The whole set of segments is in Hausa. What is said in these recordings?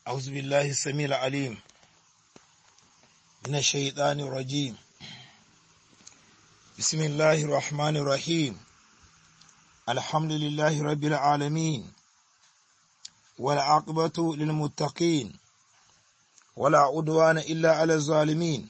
أعوذ بالله السميع العليم من الشيطان الرجيم. بسم الله الرحمن الرحيم. الحمد لله رب العالمين، والعاقبة للمتقين، ولا عدوان إلا على الظالمين.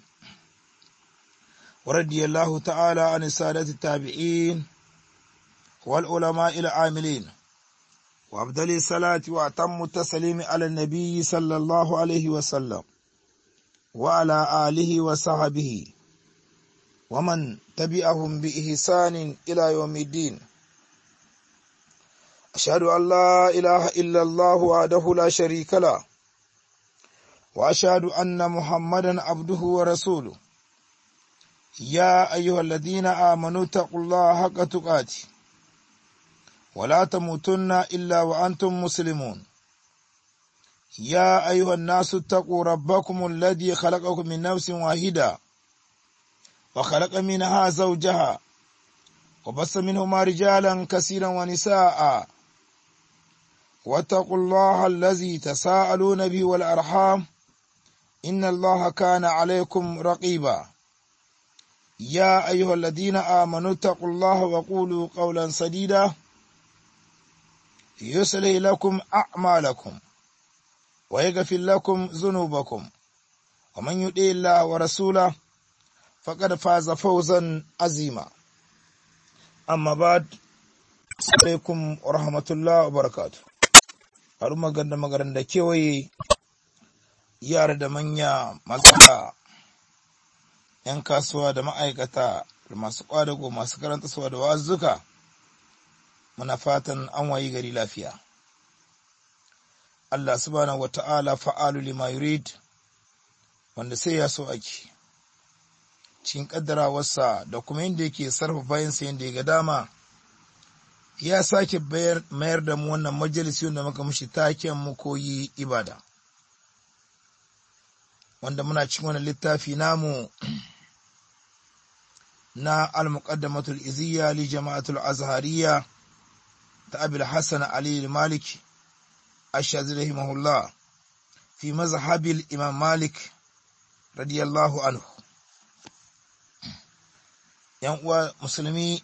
ورضي الله تعالى عن السادة التابعين والعلماء العاملين، وأفضل الصلاة وأتم التسليم على النبي صلى الله عليه وسلم وعلى آله وصحبه ومن تبعهم بإحسان إلى يوم الدين. أشهد أن لا إله إلا الله وحده لا شريك له، وأشهد أن محمدا عبده ورسوله. يا أيها الذين آمنوا اتقوا الله حق تقاته ولا تموتن إلا وأنتم مسلمون. يا أيها الناس اتقوا ربكم الذي خلقكم من نفس واحدة وخلق منها زوجها وبث منهما رجالا كثيرا ونساء، واتقوا الله الذي تساءلون به والأرحام إن الله كان عليكم رقيبا. يا أيها الذين آمنوا اتقوا الله وقولوا قولا سديدا يصلح لكم أعمالكم ويغفر لكم ذنوبكم، ومن يطع الله ورسوله فقد فاز فوزا عظيما. أما بعد، السلام عليكم ورحمة الله وبركاته. Haruma ganda magaran da kewaye, yara da manya, maza, ‘yan kasuwa da ma'aikata da masu ƙwadago, masu karanta suwa da wa'azzuka, muna fatan an wayi gari lafiya. Allah subhanahu wata'ala fa'alu lima yurid, wanda sai ya so ake cikin kaddarawarsa da kuma inda yake sarfa bayansa yadda ya ga dama, ya sake mayar da mu wannan majalisi wanda muka mushi taken mu koyi ibada, wanda muna cikin wannan littafi namu na al-muqaddamatul iziyya li jama'atul azhariyya ta Abil Hassan Ali al-Maliki ash-Shazili rahimahullah fi mazhabil Imam Malik radiyallahu anhu. Yan uwa musulmi,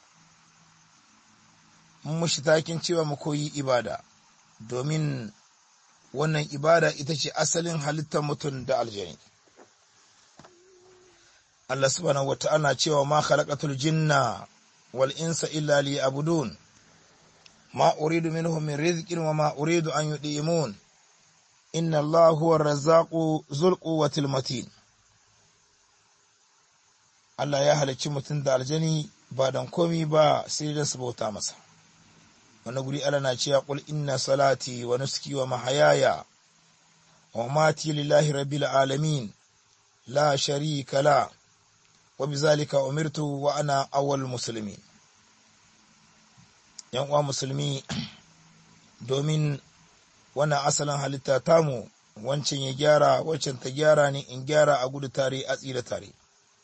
mun mushi takin cewa mu koyi ibada, domin wannan ibada ita ce asalin halittar mutum da aljani. Allah subhanahu wata'ala cewa ma khalaqatul jinna wal insa illa liya'budun ma uridu minhum min rizqin wa ma uridu an yud'imun inna Allaha huwa ar-razzaqu dhul quwwatil matin. Allah ya halicci mutum da aljani ba dan komi ba sai da su bauta masa. Wannan guri Allah na cewa qul inna salati wa nusuki wa mahayaya wa mamati lillahi rabbil alamin la sharika la wa bizalika umirtu wa ana awwalul muslimin. Yan uwa musulmi, domin wannan asalin halitta tamu, wancan ya gyara, wancan ta gyara, ne in gyara, a gudu tare a tsira tare.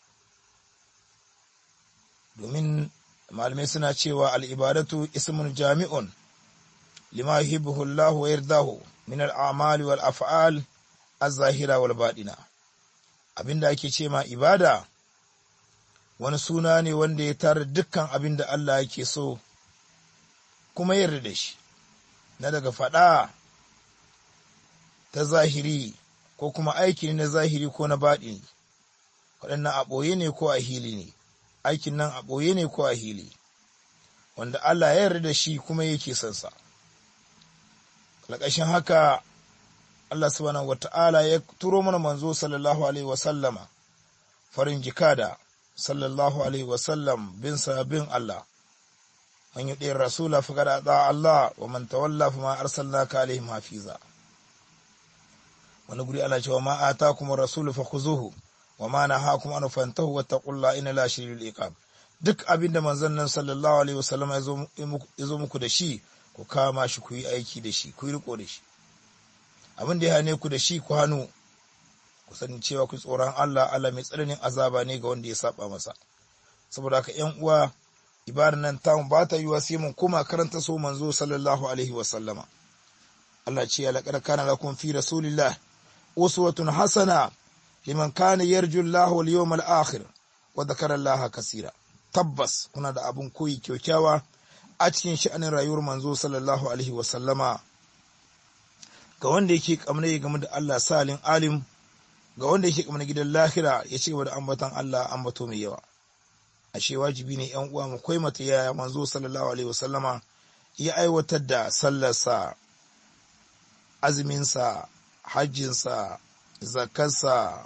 Domin malamai suna cewa al'ibadatu ismun jami'un lima yuhibbuhu Allah wa yardahu min al'amali wal af'al az-zahira wal baɗina. Abinda ake ce ma ibada wani suna ne wanda ya tara dukkan abinda Allah yake so kuma yarda da shi, na daga faɗa ta zahiri ko kuma aiki na zahiri ko na baɗini, waɗannan a ɓoye ne ko a hili ne, aikin nan a ɓoye ne ko a hili, wanda Allah ya yarda da shi kuma yake son sa. Ƙarƙashin haka Allah subhanahu wata'ala ya turo mana manzo sallallahu alaihi wasallama, farin jikada sallallahu alaihi wasallam, bin sabbin Allah. Man yuɗe rasula faqad ata Allah wa man tawalla fama arsalnaka alaihim hafiza. Wani guri Allah cewa ma atakum ar-rasulu fakhuzuhu wa ma nahakum an fantahu wattaqullaha inna la shadidul iqab. Duk abinda manzon nan sallallahu alaihi wasallam ya zo muku da shi, ku kama shi, ku yi aiki da shi, ku yi riko da shi. Abin da ya hane ku da shi ku hannu, ku sani cewa ku tsoron Allah. Allah mai tsananin azaba ne ga wanda ya saba masa. Saboda haka ƴan uwa, ibadar nan ta ba ta yiwa sai mun kuma karanta so manzo sallallahu alaihi wasallama. Allah ce ya laqad kana lakum fi rasulillah uswatun hasana liman kana yarju Allah wal yawmal akhir wa dhakara Allah kaseera. Tabbas kuna da abun koyi kyaukyawa a cikin sha'anin rayuwar manzo sallallahu alaihi wa sallama ga wanda yake kamne game da Allah salin alim, ga wanda yake kamne gidan lahira ya ce da ambatan Allah ambato mai yawa. Ashe wajibi ne ƴan uwa mu koyi mata yaya manzo sallallahu alaihi wa sallama ya aiwatar da sallarsa, azuminsa, hajjinsa, zakarsa,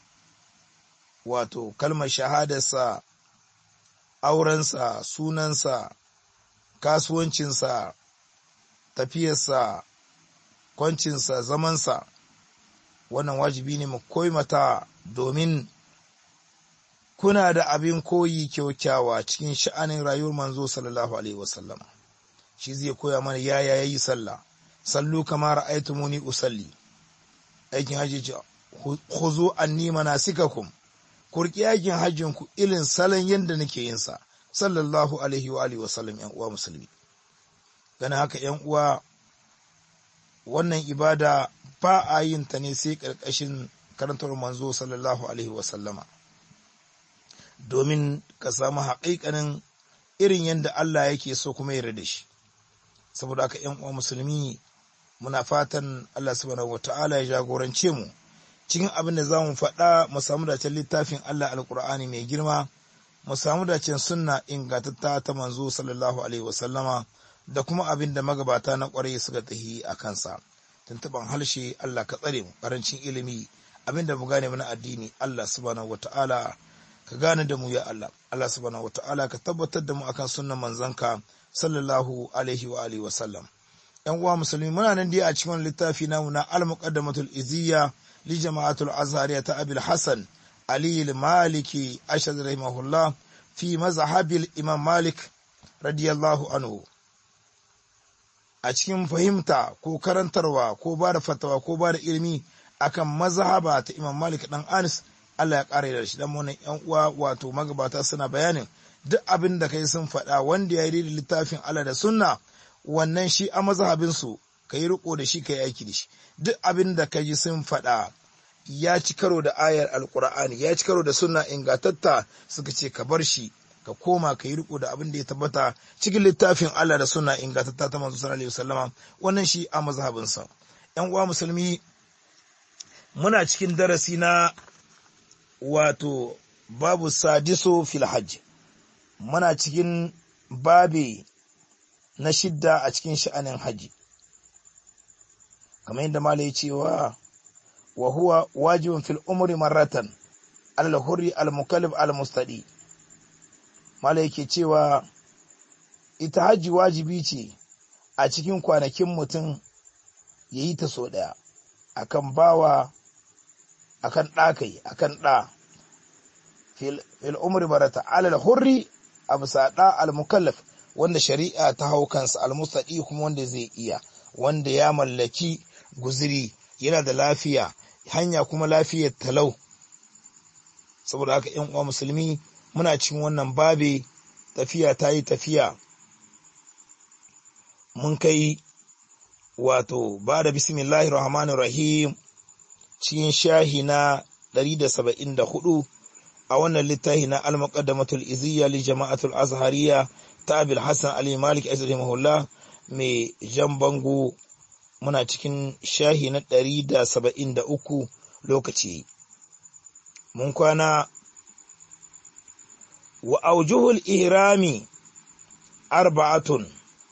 wato kalmar shahadarsa, aurensa, sunansa, kasuwancinsa, tafiyarsa, kwancinsa, zamansa. Wannan wajibi ne mu koyi mata, domin kuna da abin koyi kyaukyawa cikin sha'anin rayuwar manzo sallallahu alaihi wasallam. Shi zai koya mana yaya yayi sallah. Sallu kama ra'aytumuni usalli. Aikin hajji ce khuzu anni manasikakum. Kurki aikin hajjin ku ilin salon yanda nake yin sa sallallahu alaihi wa alihi wasallam. ƴan uwa musulmi, gana haka ƴan uwa, wannan ibada ba a yin ta ne sai karkashin karantar manzo sallallahu alaihi wasallama, domin ka samu haƙiƙanin irin yanda Allah yake so kuma yarda da shi. Saboda haka ƴan uwa musulmi, muna fatan Allah subhanahu wata'ala ya jagorance mu cikin abin da zamu faɗa, mu samu dacen littafin Allah alqur'ani mai girma, mu samu dacen sunna ingantatta ta manzo sallallahu alaihi wasallama, da kuma abin da magabata na ƙwarai suka tahi a kansa. Tuntuban halshe Allah ka tsare mu, ƙarancin ilimi, abin da mu gane mana addini Allah subhanahu wata'ala ka gane da mu ya Allah. Allah subhanahu wata'ala ka tabbatar da mu akan sunnan manzanka sallallahu alaihi wa alihi wa sallam. Yan uwa musulmi, muna nan dai a cikin littafi namu na al-muqaddamatul iziyya li jama'atul azhariya ta Abil Hasan Ali al-Maliki ashhad rahimahullah fi mazhabil Imam Malik radiyallahu anhu. A cikin fahimta ko karantarwa ko ba da fatawa ko ba da ilimi akan mazhaba ta Imam Malik dan Anas, Allah ya kare da shi. Dan wannan yan uwa wato magabata suna bayanin duk abin da kai sun faɗa wanda ya yi da littafin Allah da sunna, wannan shi a mazhabinsu ka yi riko da shi, ka yi aiki da shi. Duk abin da ka ji sun faɗa ya ci karo da ayar alkur'ani, ya ci karo da sunna ingantatta, suka ce ka bar shi, ka koma ka yi riko da abin da ya tabbata cikin littafin Allah da sunna ingantatta ta manzo sallallahu alaihi wasallama. Wannan shi a mazhabinsa. Yan uwa musulmi, muna cikin darasi na wato babu sadiso fil hajj. Muna cikin babe na 6 a cikin sha'anin haji, kamar yadda malai cewa wa huwa wajibun fil umri marratan al-hurri al-mukallaf al-mustadi. Malai yake cewa ita haji wajibi ce a cikin kwanakin mutum yayi ta so daya, akan bawa, akan ɗakai, akan ɗa. fil umri marratan al-hurri absa da al-mukallaf, wanda shari'a ta hau kansa, al-mustadi kuma wanda zai iya, wanda ya mallaki guziri, yana da lafiya, hanya kuma lafiyar talau. Saboda haka ƴan uwa musulmi, muna cikin wannan babe, tafiya ta yi tafiya, mun kai wato ba da bismillahir rahmanir rahim cikin shahi na 174 a wannan littafi na al-muqaddamatul iziyya li jama'atul azhariya ta Abil Hasan Ali Malik rahimahullah mai jan bango. Muna cikin shahi na 173 lokaci. Mun kwana wa aujuhul ihrami arba'atun.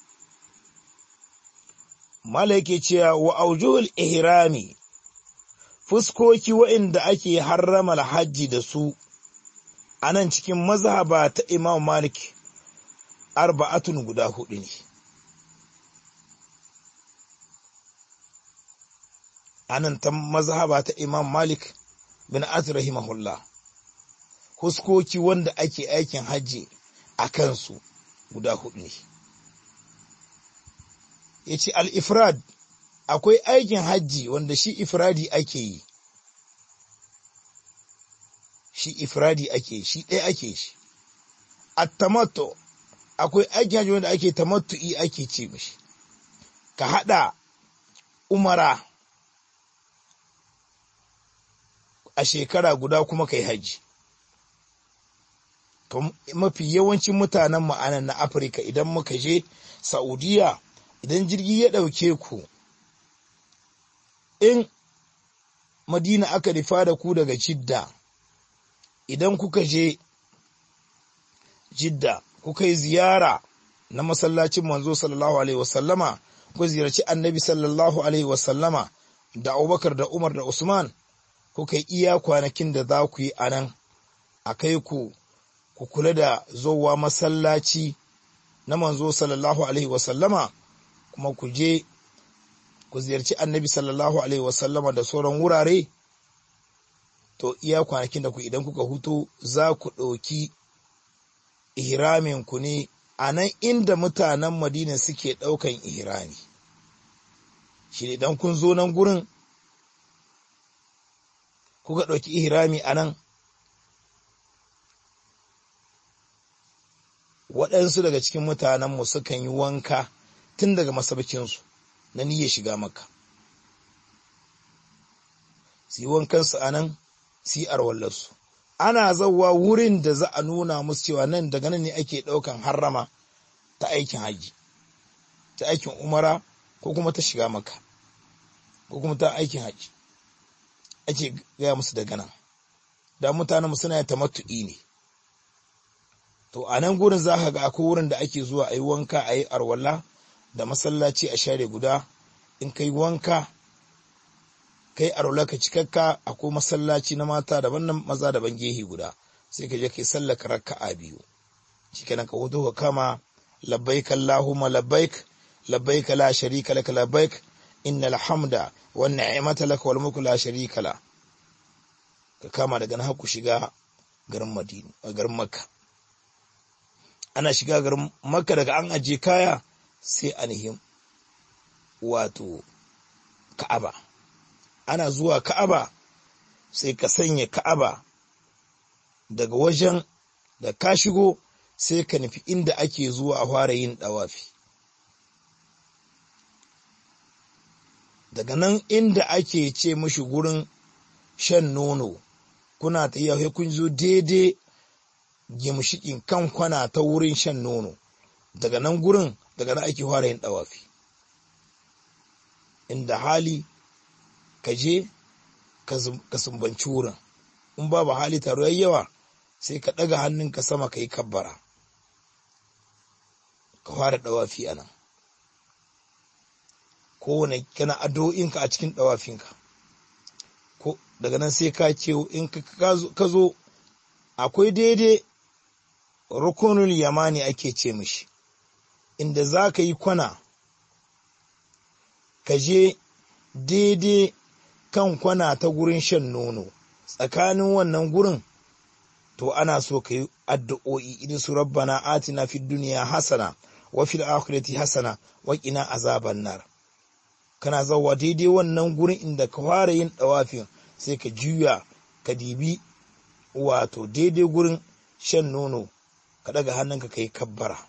Malaki cewa wa aujuhul ihrami, fuskoki waɗanda ake harrama hajji da su a nan cikin mazhaba ta Imam Malik, arba'atun guda 4 ne. Anan ta mazhaba ta Imam Malik bin Anas rahimahullah, huskoki wanda ake aikin hajji a kansu guda 4 ne. Yace al-ifrad, akwai aikin hajji wanda shi ifradi ake yi, shi ifradi ake, shi ɗaya ake shi. At-tamattu, akwai aikin hajji wanda ake tamattu'i ake ce mishi, ka haɗa umara a shekara guda kuma kai haji. Mafi yawancin mutanen ma'anan na Afirka idan muka je Saudiya, idan jirgi ya ɗauke ku, in Madina aka nufa da ku daga Jidda, idan kuka je Jidda kuka yi ziyara na masallacin manzo sallallahu alaihi wasallama, ku ziyarci annabi sallallahu alaihi wasallama da Abubakar da Umar da Usman, kuka yi iya kwanakin da za ku yi a nan, a kai ku kula da zowa masallaci na manzo sallallahu alaihi wasallama, kuma ku je ku ziyarci annabi sallallahu alaihi wasallama da sauran wurare. To iya kwanakin da ku idan kuka hutu za ku ɗauki ihramin ku ne a nan inda mutanen Madina suke ɗaukan ihrami. Shi idan kun zo nan gurin kuka ɗauki ihrami a nan, waɗansu daga cikin mutanenmu sukan yi wanka tun daga masaukinsu na niyyar shiga Makka, su yi wankansu a nan, su yi arwallarsu. Ana zauwa wurin da za a nuna musu cewa nan daga nan ne ake ɗaukan harrama ta aikin haji, ta aikin umara ko kuma ta shiga Makka ko kuma ta aikin haji, ake gaya musu daga nan. Da mutanenmu suna tamattu'i ne. To a nan gurin za ka ga akwai wurin da ake zuwa a yi wanka, a yi arwalla da masallaci a share guda. In kai wanka kai arwalla ka cikakka, akwai masallaci na mata daban na maza daban gehe guda, sai ka je kai sallaka raka'a biyu. Shikenan ka hudu ka kama labbaik Allahumma labbaik, labbaik la sharika lak labbaik, innal hamda wan ni'mata lak wal mulku la sharika la. Ka kama daga nan ku shiga garin Madina, garin Makka. Ana shiga garin Makka daga an aje kaya sai anihim wato Ka'aba. Ana zuwa Ka'aba sai ka sanya Ka'aba daga wajen da ka shigo, sai ka nufi inda ake zuwa a fara yin dawafi. Daga nan inda ake ce mishi gurin shan nono, kuna ta yi kun zo daidai gimshikin kan kwana ta wurin shan nono. Daga nan gurin, daga nan ake fara yin dawafi. Inda hali ka je ka sumbanci wurin, in babu hali taro yayi yawa sai ka ɗaga hannunka sama ka yi kabbara, ka fara dawafi a nan. Kowane kana addu'o'inka a cikin dawafinka. Ko daga nan sai ka ce in ka zo akwai daidai rukunul yamani ake ce mishi, inda za ka yi kwana ka je daidai kan kwana ta gurin shan nono. Tsakanin wannan gurin to ana so ka yi addu'o'i idan su rabbana atina fid duniya hasana wa fil akhirati hasana wa qina azaban nar. Kana zawa daidai wannan gurin inda ka fara yin dawafin, sai ka juya ka dibi wato daidai gurin shan nono, ka daga hannunka ka yi kabbara,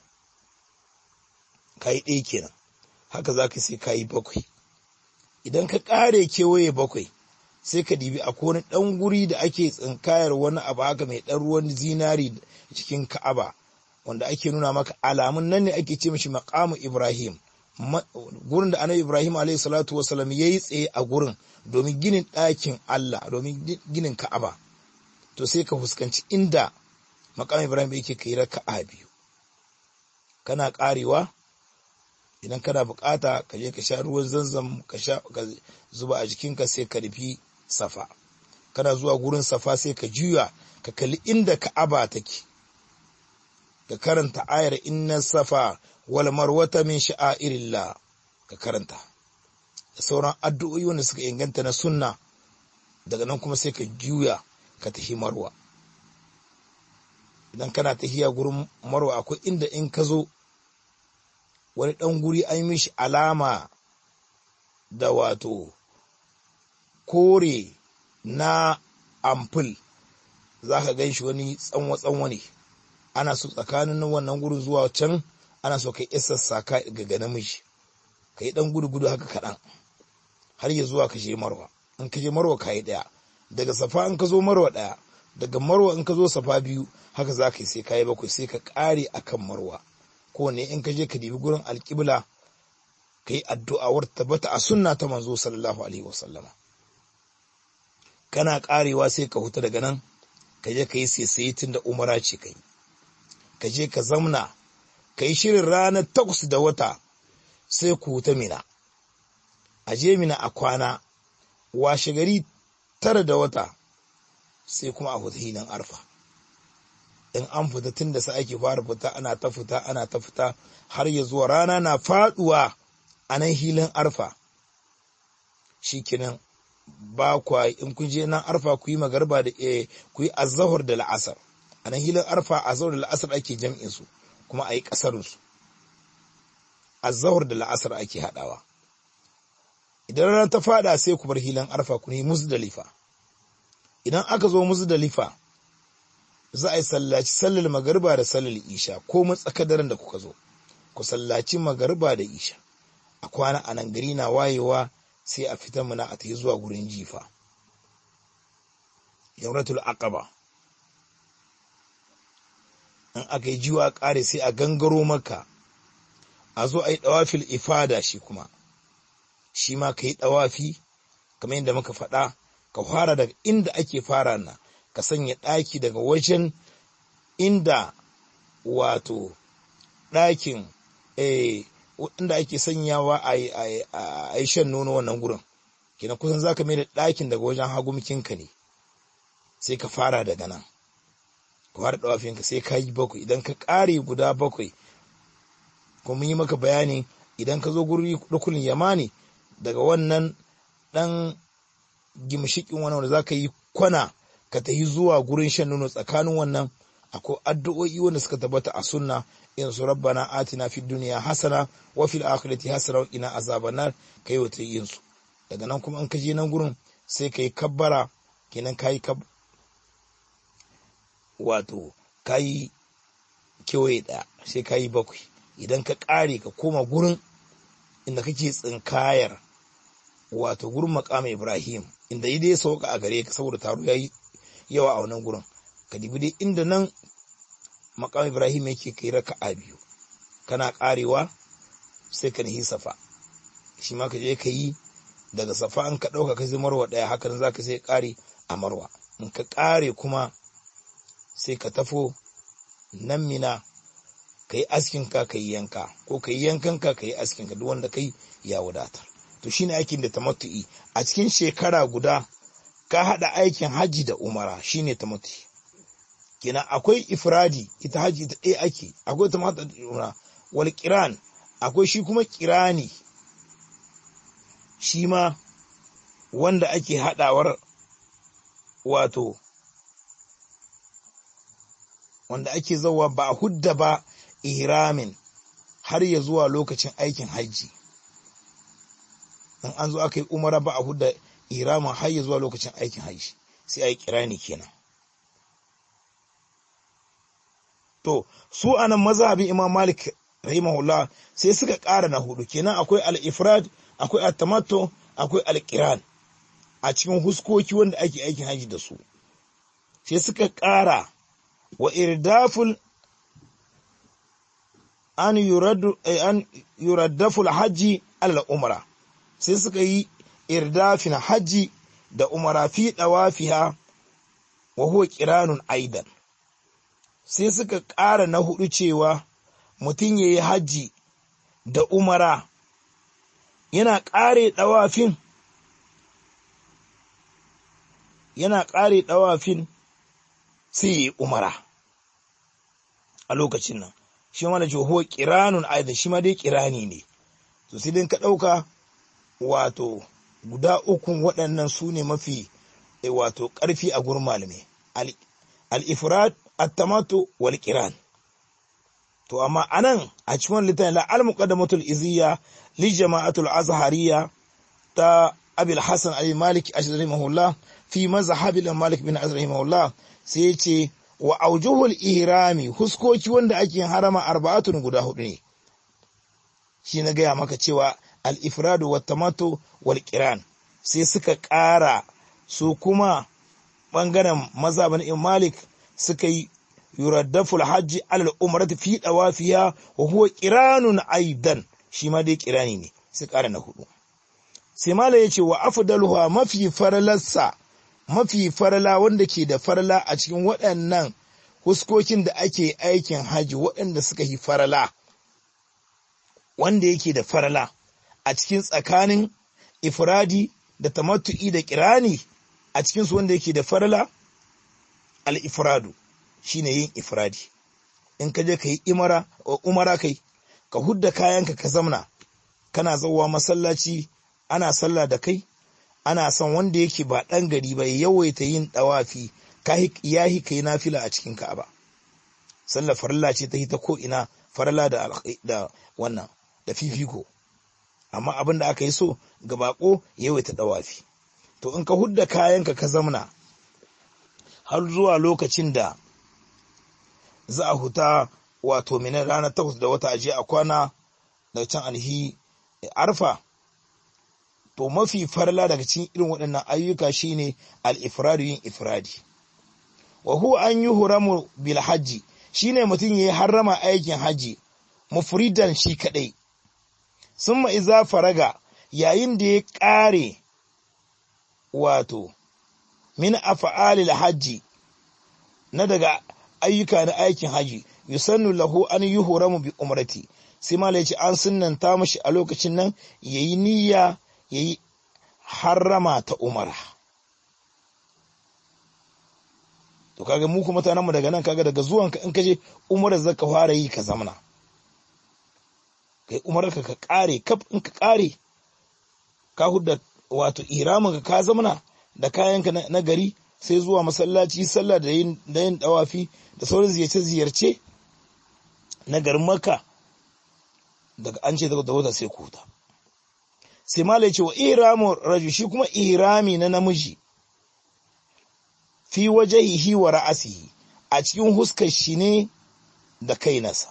ka yi ɗaya kenan. Haka za ka sai ka yi bakwai. Idan ka ƙare kewaye bakwai, sai ka dibi a wani ɗan guri da ake tsinkayar wani abu haka mai ɗan ruwan zinari cikin Ka'aba, wanda ake nuna maka alamun nan ne ake ce mishi maqamu Ibrahim, gurin da annabi Ibrahim alayhi salatu wasalam ya yi tsaye a gurin domin ginin ɗakin Allah, domin ginin Ka'aba. To sai ka fuskanci inda maqamu Ibrahim yake kai raka'a biyu. Kana ƙarewa, idan kana bukata ka je ka sha ruwan zanzam ka zuba a jikinka, sai ka rufi Safa. Kana zuwa gurin Safa sai ka juya ka kalli inda Ka'aba take, ka karanta ayar inna safa wal marwata min sha'airillah, ka karanta da sauran addu'o'i wanda suka inganta na sunna. Daga nan kuma sai ka juya ka tafi Marwa. Idan kana tafiya gurin Marwa, akwai inda in ka zo wani ɗan guri an mishi alama da wato kore na amfil, za ka gan shi wani tsanwa-tsanwa ne. Ana so tsakanin wannan gurin zuwa can, ana so ka yi sassaka ga namiji, ka yi ɗan gudu-gudu haka kaɗan. har ya zuwa ka je marwa. In ka je marwa ka yi ɗaya, daga safa in ka zo marwa ɗaya, daga marwa in ka zo safa 2, haka za ka yi sai ka yi 7 sai ka ƙare a kan marwa. Kowane in ka je ka dibi gurin alƙibla ka yi addu'a wadda tabbata a sunna ta manzo sallallahu alaihi wasallama. Kana ƙarewa sai ka huta daga nan ka je ka yi saisaye tun da umara ce ka yi, ka je ka zamna ka yi shirin ranar 8 da wata sai ku huta Mina. A je Mina a kwana, washe gari 9 da wata sai kuma a huta hilin Arfa. In an fita tun da sa ake fara fita ana ta fita har ya zuwa rana na faduwa a nan hilin Arfa. Shikenan ba kwa in kun je nan Arfa ku yi magarba da ku yi azhar da la'asar. A nan hilin Arfa azhar da la'asar ake jam'in su kuma ayi kasarin su. Azhar da la'asar ake hadawa. Idan rana ta fada sai ku bar hilin Arfa ku yi Muzdalifa. Idan aka zo Muzdalifa za a yi sallaci sallar magariba da sallar isha ko matsakadaran da kuka zo ku sallaci magariba da isha a kwana a nan gari na wayewa sai a fita muna a tafi zuwa gurin jifa Yawratul Aqaba. In aka yi jiwa kare sai a gangaro Makka a zo a yi dawafil ifada shi ma ka yi dawafi kamar yadda muka faɗa ka fara daga inda ake fara na ka sanya ɗaki daga wajen inda wato ɗakin inda ake sanyawa a yi shan nono wannan gurin kenan kusan za ka mai da ɗakin daga wajen hagumikinka ne sai ka fara daga nan ka fara ɗawafinka sai ka yi 7 idan ka ƙare guda 7 kuma yi maka bayani idan ka zo guri rukunin yamani daga wannan ɗan gimshikin wannan wanda za ka yi kwana ka tafi zuwa gurin shan nono tsakanin wannan akwai addu'o'i wanda suka tabbata a sunna in su rabbana atina fid dunya hasana wa fil akhirati hasana wa qina azaban nar kai wata yin su. Daga nan kuma in ka je nan gurin sai kai kabbara kenan kai wato kai kewaye ɗaya sai kai 7 idan ka ƙare ka koma gurin inda kake tsinkayar wato gurin maqam Ibrahim inda idai sauka a gare ka saboda taro yayi yawa a wannan gurin ka dibi dai inda nan maqam Ibrahim yake kai raka'a 2 kana ƙarewa sai ka nihi Safa shi ma ka je ka yi daga Safa an ka dauka ka zai Marwa ɗaya hakan zaka sai ƙare a Marwa. In ka ƙare kuma sai ka tafo nan Mina kai askinka kai yanka ko kai yankanka kai askinka duk wanda kai ya wadatar. To shine aikin da tamattu'i a cikin shekara guda ka hada aikin haji da umara shine tamattu'i. Kina akwai ifradi ita haji ita ɗaya ake, akwai tamattu'i umara wal qiran akwai shi kuma qirani shi ma wanda ake hadawar wato wanda ake zawa ba a hudda ba ihramin har ya zuwa lokacin aikin haji. In an zo aka yi umara ba a hudda ihramin har ya zuwa lokacin aikin haji sai a yi kirani kenan. To su anan mazhabin Imam Malik rahimahullah sai suka ƙara na 4 kenan akwai al-ifrad akwai at-tamattu akwai al-qiran a cikin huskoki wanda ake aikin haji da su. Sai suka ƙara wa irdaful an yuraddafu al-hajji al-umra sai suka yi irdafin haji da umara fi dawafiha wa huwa qiranun aidan. Sai suka ƙara na 4 cewa mutum yayi haji da umara yana ƙare dawafin sai yayi umara a lokacin nan shi ma da huwa qiranun aidan shi ma dai qirani ne. To sai din ka dauka wato guda 3 waɗannan su ne mafi wato ƙarfi a gurin malamai al-ifrad at-tamattu wal qiran. To amma anan a cikin littafin la al-muqaddamatul iziyya li jama'atul azhariyya ta Abil Hasan al-Maliki rahimahullah fi mazhab al-Malik bin Azhar rahimahullah sai yace wa aujuhul ihrami huskoki wanda ake harama 4 guda 4 ne. Shi na gaya maka cewa al-ifrad wa tamattu wal qiran sai suka ƙara su kuma ɓangaren mazhabin Imam Malik suka yi yuraddaful hajji alal umrati fi dawafiya wa huwa qiranun aidan, shi ma dai kirani ne, sai ƙara na 4. sai Malam yace wa afdaluha mafi faralarsa, mafi farala wanda ke da farala a cikin waɗannan huskokin da ake aikin haji, waɗanda suka yi farala, wanda yake da farala a cikin tsakanin ifradi da tamattu'i da kirani, a cikinsu wanda yake da farala al-ifradu shine yin ifradi. In ka je ka yi umara kai ka hudda kayanka ka zamna kana zauwa masallaci ana sallah da kai, ana son wanda yake ba ɗan gari ba yawaita yin ɗawafi yahi kai nafila a cikin Ka'aba. Sallar farilla ce ta yi ta ko ina farilla da wannan da fifiko, amma abin da aka yi so ga bako yawaita ɗawafi. To in ka hudda kayanka ka zamna har zuwa lokacin da za a huta wato minan ranar 8 da wata aje a kwana daga can alhi arfa, to mafi farla daga cikin irin waɗannan ayyuka shine al-ifradu, yin ifradi. wa huwa an yuhramu bil hajji, shine mutum yayi harrama aikin haji mufridan shi kadai, summa iza faraga, yayin da ya kare wato min af'alil hajji, na daga ayyuka na aikin haji, yusannu lahu an yuhramu bi umrati, sai malai ce an sunnanta mashi a lokacin nan yayi niyya yayi harrama ta umara. To kaga mu kuma mutanen mu daga nan, kaga daga zuwanka in kaje umarar zaka fara yi ka zamana kai umarar ka kare kaf, in ka kare ka hudda wato ihramin ka zamana da kayanka na gari, sai zuwa masallaci sallah da yin dawafi da sauran ziyarce na garin Makka, daga an ce daga wata sai ku huta. Sai malai ce wa ihramu rajul, shi kuma ihrami na namiji fi wajhihi wa ra'sihi, a cikin huskar shi ne da kai nasa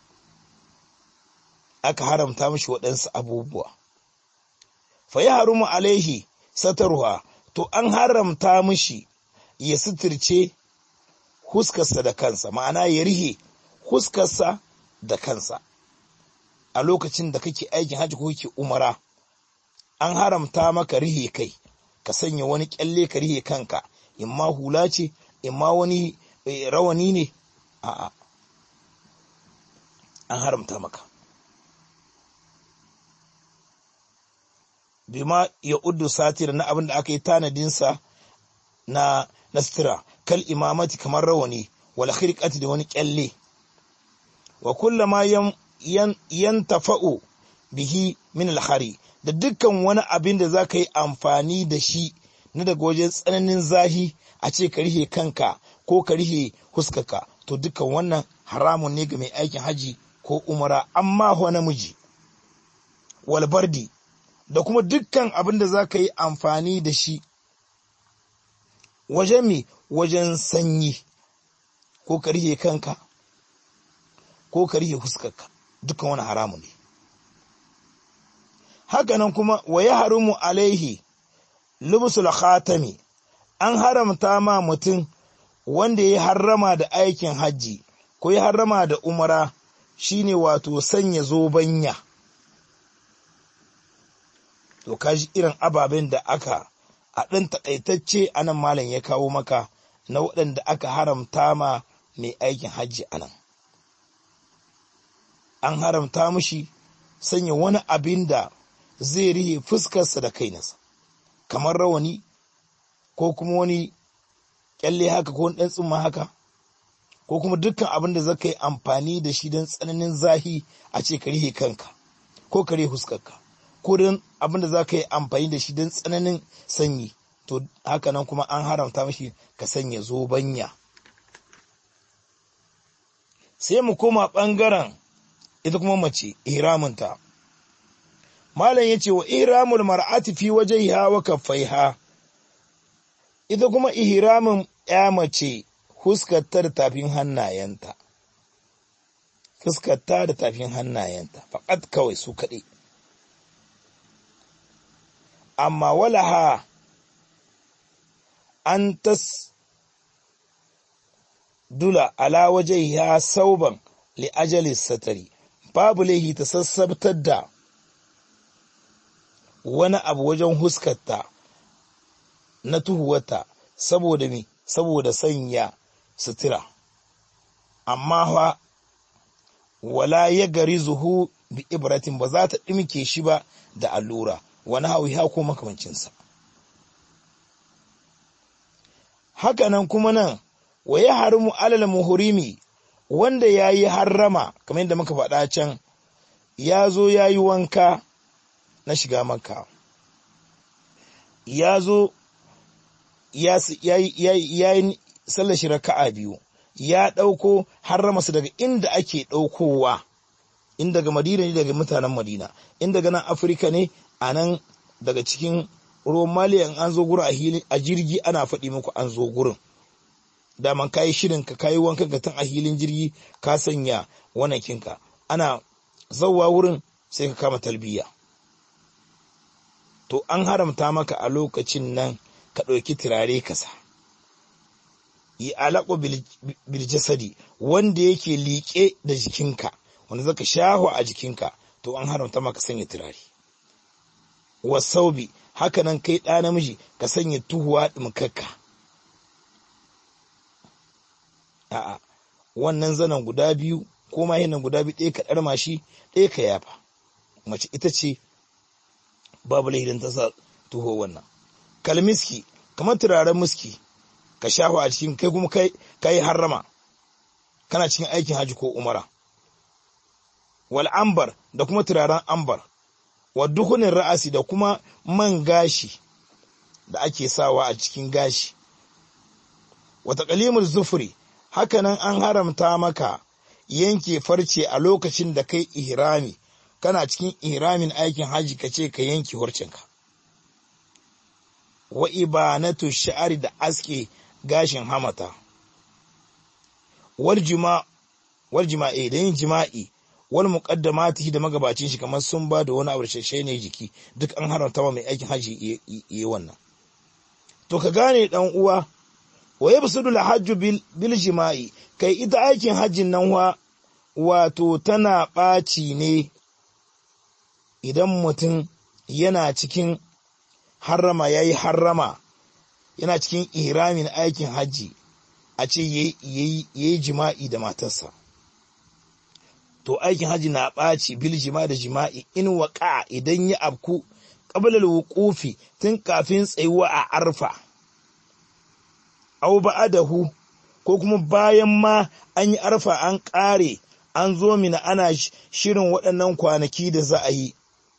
aka haramta mishi waɗansu abubuwa. Fa ya harumu alaihi sataruha, to an haramta mishi ya suturce huskarsa da kansa, ma'ana ya rihe huskarsa da kansa a lokacin da kake aikin hajji ko kake umara. An haramta maka rihe kai, ka sanya wani kyalle ka rihe kanka, imma hula ce, imma wani rawani ne, a'a, an haramta maka. Bima ya uddu satir, na abin da aka yi tanadinsa na sutura, kal imamati, kamar rawani, wal khirqati, da wani kyalle, wa kullama yantafa'u bihi min al-khari, da dukkan wani abin da zaka yi amfani da shi na daga wajen tsananin zahi, a ce ka rihe kanka ko ka rihe huskarka, to dukkan wannan haramun ne ga mai aikin haji ko umara, amma ho namiji. Wal bardi, da kuma dukkan abin da zaka yi amfani da shi wajen sanyi, ko ka rihe kanka ko ka rihe huskarka, dukkan wani haramun ne. Hakanan kuma wa ya harumu alaihi lubsul khatami, an haramta ma mutum wanda ya harrama da aikin hajji ko ya harrama da umara, shine wato sanya zobanya. To kaji irin ababen da aka a ɗan taƙaitacce anan malam ya kawo maka na waɗanda aka haramta ma mai aikin hajji anan. An haramta mushi sanya wani abin da zai rihe fuskarsa da kainasa, kamar rawani ko kuma wani kyalle haka ko wani ɗan tsumma haka, ko kuma dukkan abin da zaka yi amfani da shi don tsananin zahi, a ce ka rihe kanka ko ka rihe fuskarka, ko don abin da zaka yi amfani da shi don tsananin sanyi, to haka nan kuma an haramta mashi ka sanya zobanya. Sai mu koma ɓangaren ita kuma mace ihraminta. Malam yace wa ihramul mar'ati fi wajhiha wa kaffaiha, ita kuma ihramin ya mace huskarta da tafin hannayenta, fuskarta da tafin hannayenta faƙat, kawai su kaɗai. amma walaha an dula ala wajhiha sauban li ajali satari, babu laihi ta sassabtar da wani abu wajen huskarta na tuhuwata saboda mi, saboda sanya sutura, amma fa wala ya gari zuhu bi ibratin, ba za ta ɗimke shi ba da allura, wani hawiha ko makamancinsa. Hakanan kuma nan wa ya harimu alal muhrimi, wanda ya yi harrama kamar yadda muka faɗa can, ya zo ya yi wanka na shiga Makka, ya zo ya yi sallar shi raka'a 2, ya ɗauko harrama su daga inda ake ɗaukowa, in daga Madina ne, daga mutanen Madina, in daga nan Afirka ne, a nan daga cikin ruwan Maliya, in an zo gurin a jirgi ana faɗi muku an zo gurin, daman kayi shirin ka kayi wankan ka tun a hilin jirgi, ka sanya wanakinka, ana zauwa wurin sai ka kama talbiya. To an haramta maka a lokacin nan ka ɗauki turare kasa, yi alaƙo biljasadi, wanda yake liƙe da jikinka, wanda zaka shaho a jikinka, to an haramta maka sanya turare. Wasaubi, haka nan kai ɗa namiji ka sanya tuhuwa ɗumkakka. A'a, wannan zanen guda biyu ko mahinan guda biyu, ɗaya ka ɗarma shi, ɗaya ka yafa. Mace ita ce babu laifin ta sa tuho wannan. Kalmiski, kamar turaren miski, ka shafa a cikin kai kuma ka yi harrama, kana cikin aikin haji ko umara. Wal ambar, da kuma turaren ambar. Wa duhunin ra'asi, da kuma man gashi da ake sawa a cikin gashi. Wata kalimul zufuri, hakanan an haramta maka yanke farce a lokacin da kai ihrami, kana cikin ihramin aikin haji ka ce ka yanke farcenka. Wa ibanatu sha'ari, da aske gashin hamata. Wal jima'i, da yin jima'i, wal muqaddamati, da magabacin shi, kamar sun ba da wani abu shashe ne jiki, duk an haramta wa mai aikin haji yi wannan. To ka gane dan uwa, wa yabsudu al-hajju bil jima'i, kai ita aikin hajjin nan wato tana ɓaci ne idan mutum yana cikin harrama, yayi harrama, yana cikin ihramin aikin hajji, a ce yayi jima'i da matarsa. To aikin hajji na ɓaci bil jima'i, da jima'i, in waƙa, idan ya abku qabla al-wuqufi, tun kafin tsayuwa a Arfa, aw ba'adahu, ko kuma bayan ma an yi Arfa an ƙare, an zo Mina ana shirin waɗannan kwanaki da za a yi.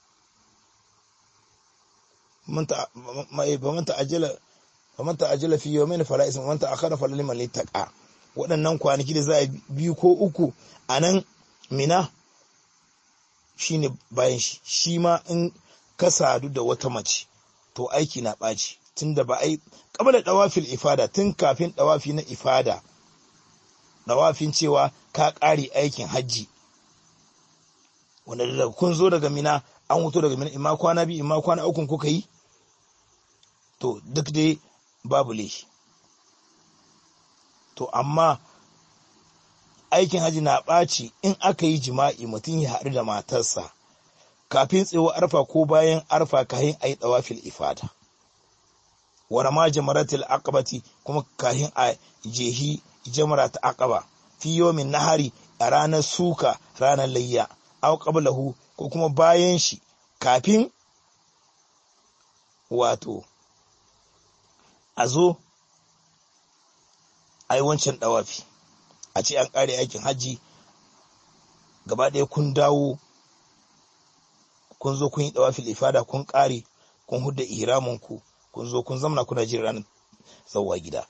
Faman ta'ajjala fi yawmin fala isma, man ta'akhkhara fala liman ittaqa. Waɗannan kwanaki da za a 2 ko 3 a nan Mina, shine bayan shi ma in ka sadu da wata mace, to aiki na ɓaci, tunda ba ai qabla dawafil ifada, tun kafin dawafi na ifada, dawafin cewa ka ƙare aikin hajji, wanda daga kun zo daga Mina, an huto daga Mina, imma kwana 2 imma kwana 3 kuka yi, to duk dai babu laifi. To amma aikin hajji na ɓaci in aka yi jima'i, mutum ya haɗu da matarsa kafin tsawo Arfa ko bayan Arfa, kahin a yi dawafil ifada. Wara ma jamaratul aqabati, kuma kahin a jehi jamara ta aqaba, fi yawmin nahari, a ranar suka, ranar layya, aw qablahu, ko kuma bayan shi, kafin wato a zo a yi wancan dawafi, a ce an ƙare aikin hajji gaba ɗaya, kun dawo kun zo kun yi dawafil ifada, kun ƙare, kun hudda ihramanku, kun zo kun zamna kuna jin ranar zawwa gida.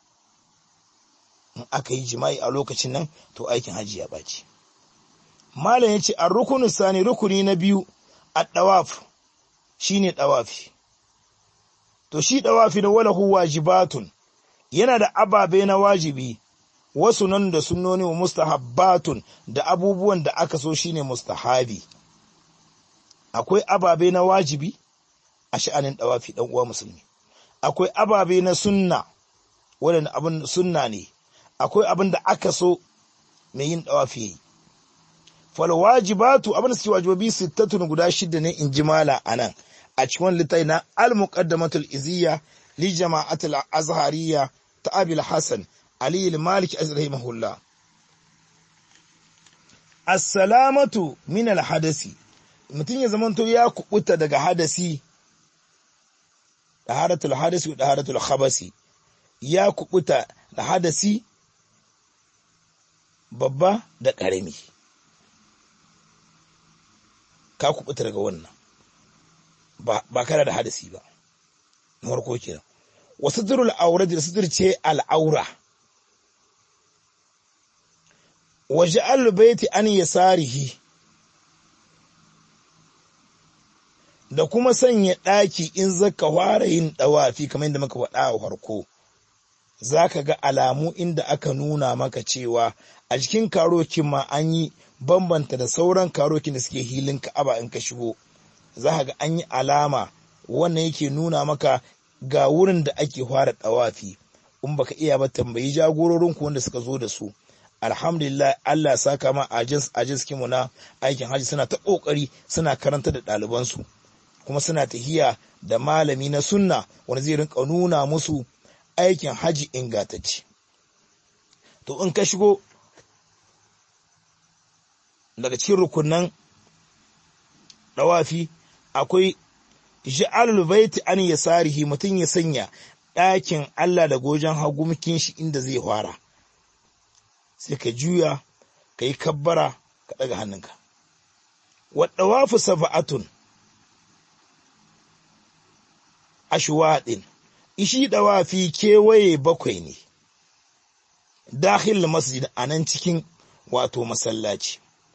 In aka yi jima'i a lokacin nan, to aikin hajji ya ɓaci. Malam ya ce a rukunu sani, rukuni na 2 a ɗawaf, shine ɗawafi. To shi ɗawafi da walahu wajibatun, yana da ababe na wajibi, wasu nan da sunnoni, wa mustahabbatun, da abubuwan da aka so, shine mustahabi. Akwai ababe na wajibi, a sha'anin dawafi dan uwa musulmi. Akwai ababe na sunna wanda abin sunna ne, akwai abin da aka so mai yin dawafi yayi. Fal wajibatu abin da suke wajibi sittatun guda shida ne in jimala anan a cikin littafi na al-muqaddamatul iziyya li jama'atul azhariyya ta Abil Hasan Ali al-Maliki rahimahullah. As-salamatu min al-hadasi, mutum ya zamanto ya kubuta daga hadasi, daharatul hadasi wa daharatul khabasi, ya kubuta da hadasi babba da ƙarami, ka kubuta daga wannan ba kana da hadasi ba na farko kenan. Wa suturul aura da suturce al'aura, wa ja'al baiti an yasarihi, da kuma sanya ɗaki in zaka fara yin ɗawafi kamar yadda muka faɗa a farko, zaka ga alamu inda aka nuna maka cewa a jikin karokin ma an yi bambanta da sauran karokin da suke hilin Ka'aba. In ka shigo za ka ga an yi alama, wannan yake nuna maka ga wurin da ake fara ɗawafi. In baka iya ba tambayi jagororinku wanda suka zo da su. Alhamdulillah, Allah saka ma ajins kimu na aikin haji suna ta kokari, suna karanta da ɗalibansu, kuma suna tahiya da malami na sunna wanda zai rinka nuna musu aikin haji ingantacce. To in ka shigo daga cikin rukunan dawafi akwai ja'alul baiti an yasarihi, mutum ya sanya ɗakin Allah da gojen hagumkin shi inda zai fara, sai ka juya ka yi kabbara ka ɗaga hannunka. Wa dawafu sab'atun ashwaɗin, ishi dawafi kewaye bakwai ne, dakhil masjid anan cikin wato masallaci.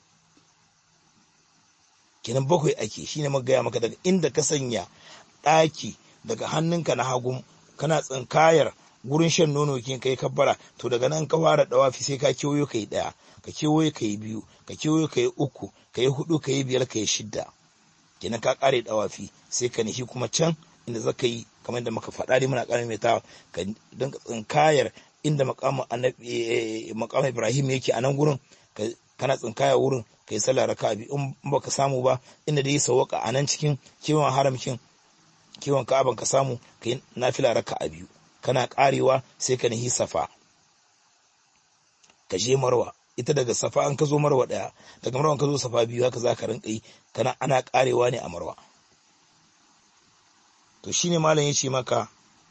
Kenan bakwai ake, shine magaya maka daga inda ka sanya ɗaki daga hannunka na hagu kana tsinkayar gurin shan nono kin kai kabbara, to daga nan ka fara dawafi sai ka kewayo kai ɗaya, ka kewayo kai biyu, ka kewayo kai uku, kai hudu, kai biyar, kai shidda. Kenan ka kare dawafi sai ka nishi kuma can inda zaka yi kamar da muka faɗa dai muna ƙara mai ta ka dinka tsinkayar inda maqam Ibrahim yake a nan gurin, kana tsinkaya wurin kai sallah raka'a biyu. In baka samu ba inda dai sawaka a nan cikin kewan haramkin kewan Ka'aban ka samu kai nafila raka'a biyu, kana karewa sai ka nihi Safa, ka je Marwa. Ita daga Safa an ka zo Marwa daya, daga Marwa an ka zo Safa biyu, haka zaka rinka yi, kana ana karewa ne a Marwa. To shine malam yace maka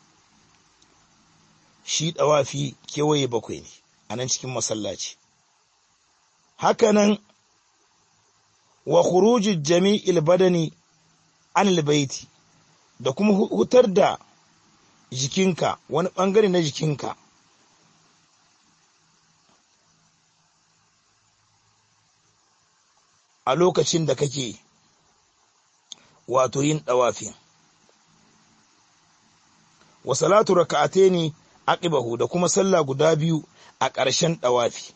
shi dawafi kewaye bakwai ne a nan cikin masallaci. Hakanan wa khurujul jami'il badani an albayti, da kuma hutar da jikinka, wani bangare na jikinka a lokacin da kake wato yin dawafi. Wa salatu raka'ataini aqibahu, da kuma sallah guda biyu a ƙarshen dawafi.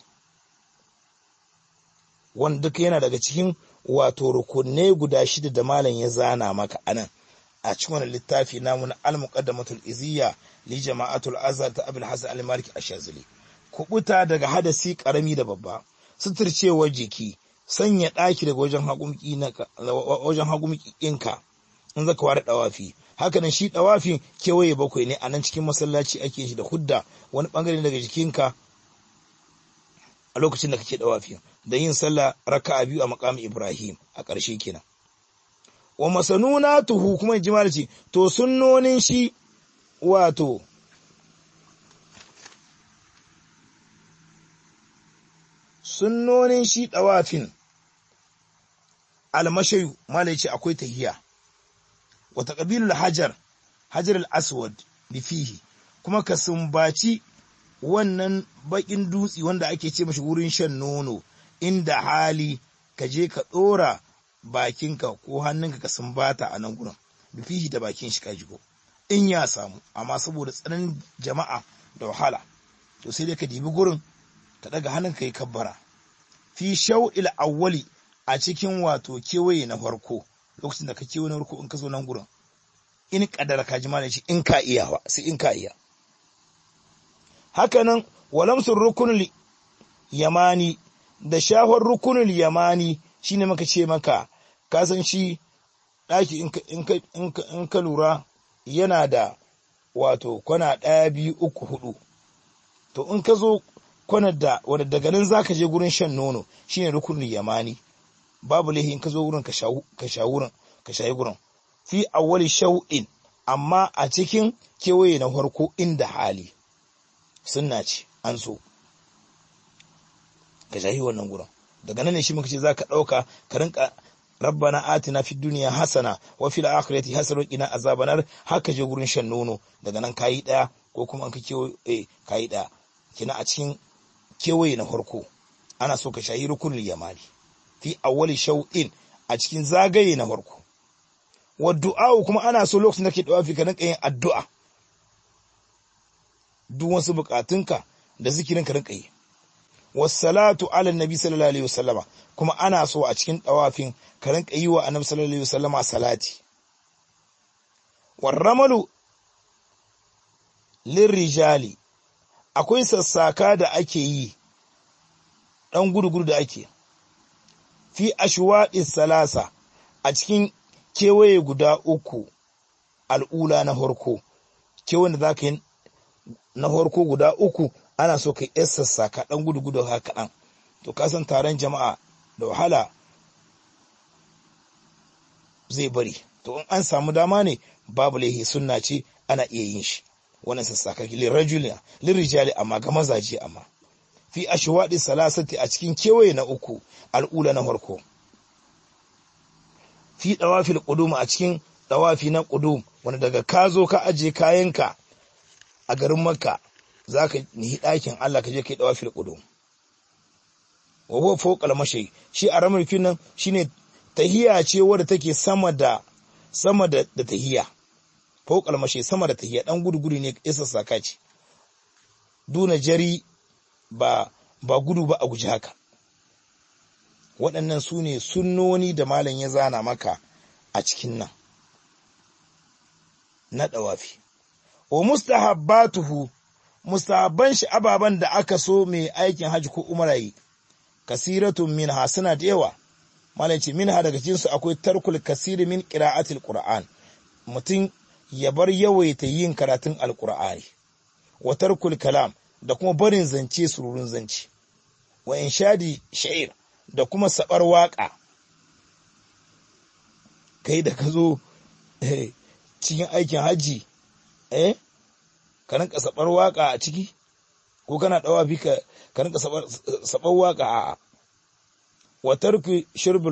Wanda duka yana daga cikin wato rukunai guda shida da malam ya zana maka anan a cikin wannan littafi namu na al-muqaddamatul iziyya li jama'atul azhar ta Abul Hasan al-Maliki ash-Shazili. Kubuta daga hadasi karami da babba, suturcewar jiki, sanya daki daga wajen hagumki ɗinka in zaka ware dawafi. Haka nan shi dawafi kewaye bakwai ne a nan cikin masallaci ake shi, da hudda wani bangare daga jikinka a lokacin da kake dawafi, da yin sallah raka'a biyu a maqam Ibrahim a ƙarshe kenan. Wa masanunatuhu, kuma jimala ce to sunnonin shi, wato sunnonin shi dawafin almashayu, mala yace akwai tahiyya, wa taqbilul hajar al-aswad bi fihi, kuma ka sumbaci wannan bakin dutsi wanda ake ce mashi wurin shan nono, inda hali ka je ka dora bakinka ko hannunka ka sumbata a nan gurin, bi fihi da bakin shi ka jigo in ya samu. Amma saboda tsananin jama'a da wahala, to sai dai ka dibi gurin ka daga hannunka yi kabbara. Fi shaw'il awwali, a cikin wato kewaye na farko, lokacin da ka kewaye na farko in ka zo nan gurin in kadara kaji malai shi in ka iya wa sai in ka iya. Hakanan walamsul rukunul yamani da shahar rukunul yamani shine maka ce maka ka san shi daki in ka lura yana da wato kwana 1 2 3 4 to in ka zo kwanar da wanda daga nan zaka je gurin shan nono shine rukunul yamani babu lahi in ka zo gurin ka shayi gurin fi awwali shaw'in amma a cikin kewaye na farko inda hali sunna ce an so ka shayi wannan gurin daga nan ne shi muka ce zaka dauka ka rinka rabbana atina fid dunya hasana wa fil akhirati hasana wa qina azabanar haka je gurin shan nono daga nan kayi daya ko kuma an ka kewaye kayi daya kina a cikin kewaye na farko ana so ka shayi rukunul yamani fi awwali shaw'in a cikin zagaye na farko wa du'a kuma ana so lokacin da kake dawafi ka rinka yin addu'a duk wasu bukatunka da zikirin ka rinka yi wassalatu ala nabi sallallahu alaihi wasallama kuma ana so a cikin dawafin ka rinka yi wa annabi sallallahu alaihi wasallama salati warramalu lirrijali akwai sassaka da ake yi dan gudu da ake fi ashwaɗi salasa a cikin kewaye guda 3 al'ula na harko kewayen da za ka yi na harko guda 3 ana so ka yi sassaka ɗan gudu haka ɗan to kasan taron jama'a da wahala zai bari to in an samu dama ne babu laihi sunna ce ana iya yin shi wannan sassaka lirijali amma ga mazaje amma fi ashwaɗi salasati a cikin kewaye na 3 al'ula na farko fi dawafil qudum a cikin dawafi na qudum wanda daga ka zo ka aje kayanka a garin Makka zaka nihi dakin Allah ka je kai dawafil qudum wa huwa fawqa al-mashi shi a ramarkin nan shine tahiya ce wadda take sama da tahiya fawqa al-mashi sama da tahiya dan gudu ne isa saka ce duna jari ba gudu ba a guji haka waɗannan su ne sunnoni da malam ya zana maka a cikin nan na ɗawafi wa mustahabbatuhu mustahabban shi ababan da aka so mai aikin hajji ko umara yi kasiratun minha suna da yawa malam ce minha daga cikin su akwai tarkul kasiri min qira'atil qur'an mutum ya bar yawaita yin karatun alqur'ani wa tarkul kalam da kuma barin zance sururun zance wa inshadi sha'ir da kuma sabar waka kai da ka zo cikin aikin haji ka rinka sabar waka a ciki ko kana dawafi ka rinka sabar waka a wa tarku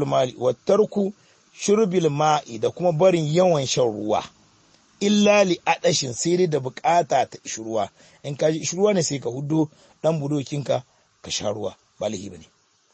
shurbil ma'i da kuma barin yawan shan ruwa illa li adashin sai dai da bukata ta ishruwa in ka ji ishruwa ne sai ka hudo dan budokinka ka sha ruwa ba lahi bane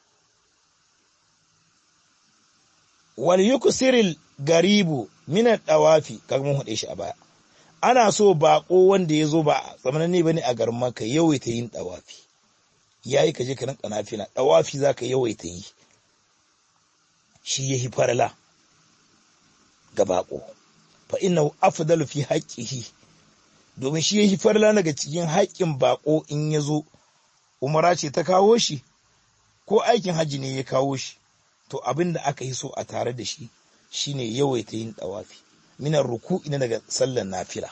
wal yuksiril garibu min ad-dawafi kaga mun hade shi a baya ana so bako wanda yazo ba zamanin ne bane a garin Makka yawaita yin dawafi yayi kaje ka rinka nafila dawafi zaka yawaita yi shi yahi farala ga bako fa innahu afdalu fi haqqihi domin shi yahi farla daga cikin haƙƙin bako in yazo umara ce ta kawo shi ko aikin haji ne ya kawo shi to abinda aka yi so a tare da shi shine yawaita yin dawafi minar ruku'i na daga sallar nafila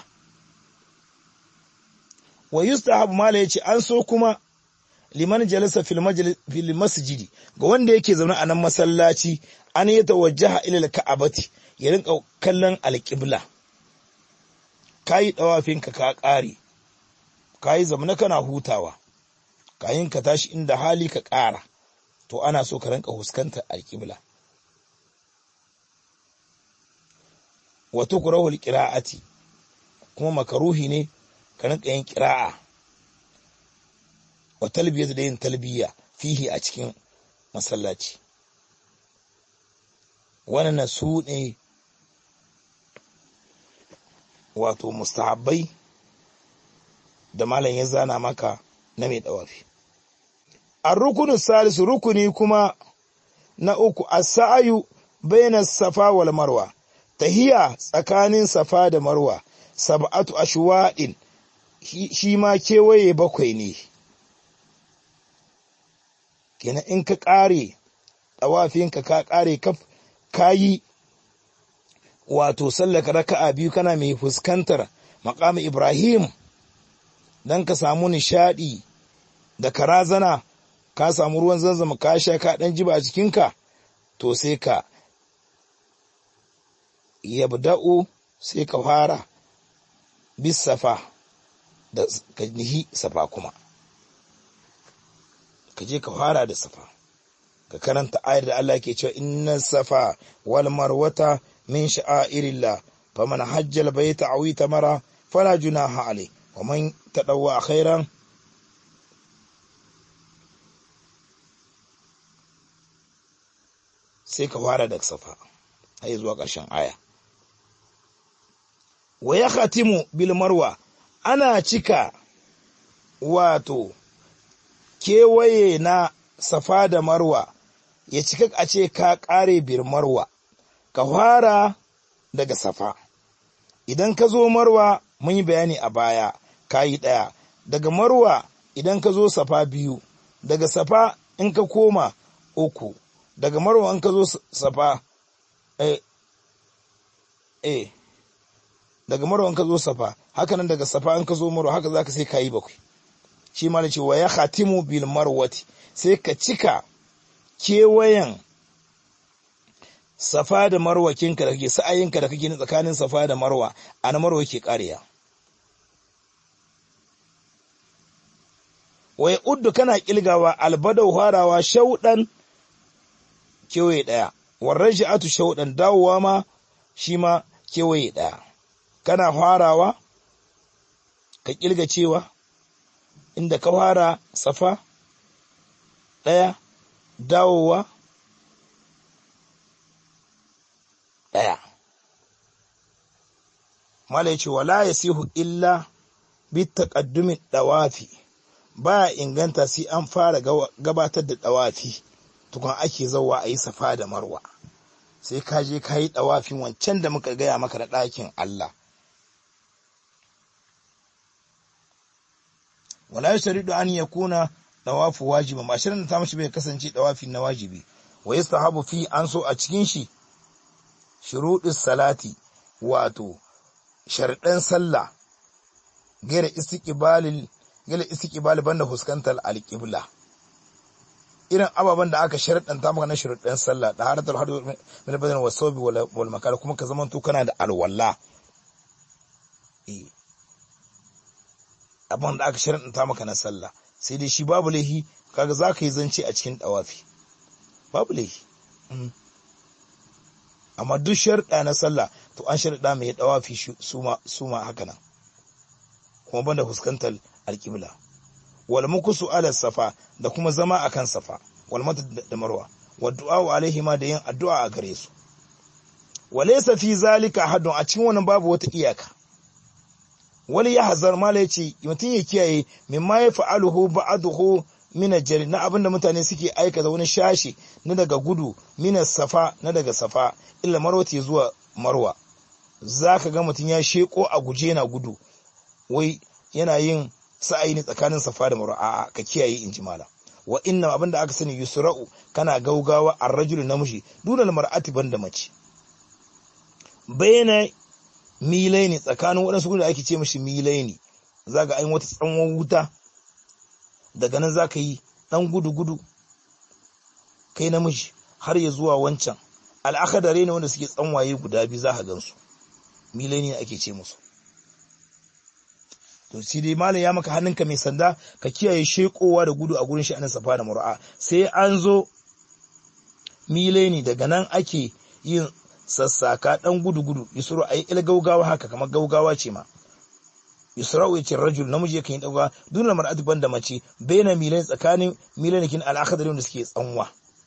wa yustahab mala yace an so kuma liman jalasa fil masjidi ga wanda yake zaune a nan masallaci an yi tawajjaha ila al-ka'abati ya rinka kallon alƙibla kayi ɗawafinka ka ƙare kayi zamana kana hutawa kayin ka tashi inda hali ka ƙara to ana so ka rinka huskantar alƙibla wa tukrahu alqira'ati kuma makaruhi ne ka rinka yin qira'a wa talbiyatu da yin talbiya fihi a cikin masallaci wannan su ne wato mustahabbai da malam ya zana maka na mai dawafi ar-rukunu salisu rukuni kuma na 3 as-sa'yu bayna safa wal marwa tahiya tsakanin safa da marwa sab'atu ashwadin shi ma kewaye 7 ne. Kenan in ka ƙare ɗawafinka ka ƙare kaf kayi wato sallaka raka'a 2 kana mai fuskantar maqam Ibrahim dan ka samu nishadi da karazana, ka samu ruwan zanzama ka sha ka dan jiba a cikinka, to sai ka yabda'u sai ka fara bis safa da ka nihi safa, kuma ka je ka fara da safa ka karanta ayar da Allah ke cewa inna safa wal marwata min sha'airillah faman hajjal baita aw itamara fala junaha alayhi wa man tadawwa khairan sai ka fara da safa har zuwa ƙarshen aya. Wa ya khatimu bil marwa, ana cika wato kewaye na safa da marwa ya cika a ce ka ƙare bil marwa, ka fara daga safa. Idan ka zo marwa mun yi bayani a baya ka yi 1, daga marwa idan ka zo safa 2, daga safa in ka koma 3, daga marwa in ka zo safa daga marwa in ka zo safa, haka nan daga safa in ka zo marwa, haka zaka sai kayi 7. Shi ma ce wa ya khatimu bil marwati, sai ka cika kewayen safa da marwa kinka da kake sa'ayinka da kake ni tsakanin safa da marwa, ana marwa ke ƙariya. Wai uddu kana kilgawa albadau harawa shaudan kewaye 1, warraj'atu shaudan dawowa ma shi ma kewaye 1. Kana farawa ka kilga cewa inda ka fara safa 1, dawowa 1. Mala yace wala yasihu illa bi taqaddumin dawafi, baya inganta sai an fara gabatar da dawafi tukun ake zauwa a yi safa da marwa, sai ka je ka yi dawafin wancan da muka gaya maka da ɗakin Allah. Wala yashridu an yakuna dawafu wajiban, ba shirin da ta mashi bai kasance dawafi na wajibi. Wa yastahabu fi, an so a cikin shi shuruɗin salati, wato sharɗan sallah, gaira istiqbali banda fuskantar alƙibla. Irin ababen da aka sharɗanta maka na shuruɗan sallah, da haratul hadu min badan wasawbi wal makal, kuma ka zaman to kana da alwala. Abin da aka sharɗanta maka na sallah, sai dai shi babu laihi, kaga zaka yi zance a cikin dawafi, babu laihi. Amma duk sharɗa na sallah to an sharɗa mai dawafi suma haka nan, kuma banda fuskantar alƙibla. Wal mukusu ala safa, da kuma zama akan safa, wal mata da marwa, wa du'a alaihi ma da yin addu'a a gare su. Walaysa fi zalika haddun, a cikin wannan babu wata iyaka. Wali ya hazar, mala yace mutum ya kiyaye mimma ya fa'aluhu ba'dahu min ajri, na abinda mutane suke aikata wani shashi na daga gudu, min safa na daga safa illa marwati zuwa marwa. Zaka ga mutum ya sheko a guje na gudu, wai yana yin sa'ayi ne tsakanin safa da marwa. A'a, ka kiyaye inji mala. Wa inna, abinda aka sani, yusra'u, kana gaugawa ar-rajulu namiji dunal mar'ati banda mace, bayna milaini, tsakanin waɗansu gudu da ake ce mashi milaini, zaka ayin wata tsawon wuta, daga nan zaka yi dan gudu kai namiji har ya zuwa wancan al'akadare ne wanda suke tsanwaye guda 2, zaka gansu milaini ake ce musu. To shi dai malam ya maka hannunka mai sanda, ka kiyaye shekowa da gudu a gurin shi anan safa da mar'a, sai an zo milaini, daga nan ake yin sassaka dan gudu yusru ayi il gaugawa, haka kamar gaugawa ce ma. Yusra'u yace rajul, namiji yake yin dauka dunal mar'ati banda mace, baina milain, tsakanin milainikin al-akhdari wanda suke tsanwa.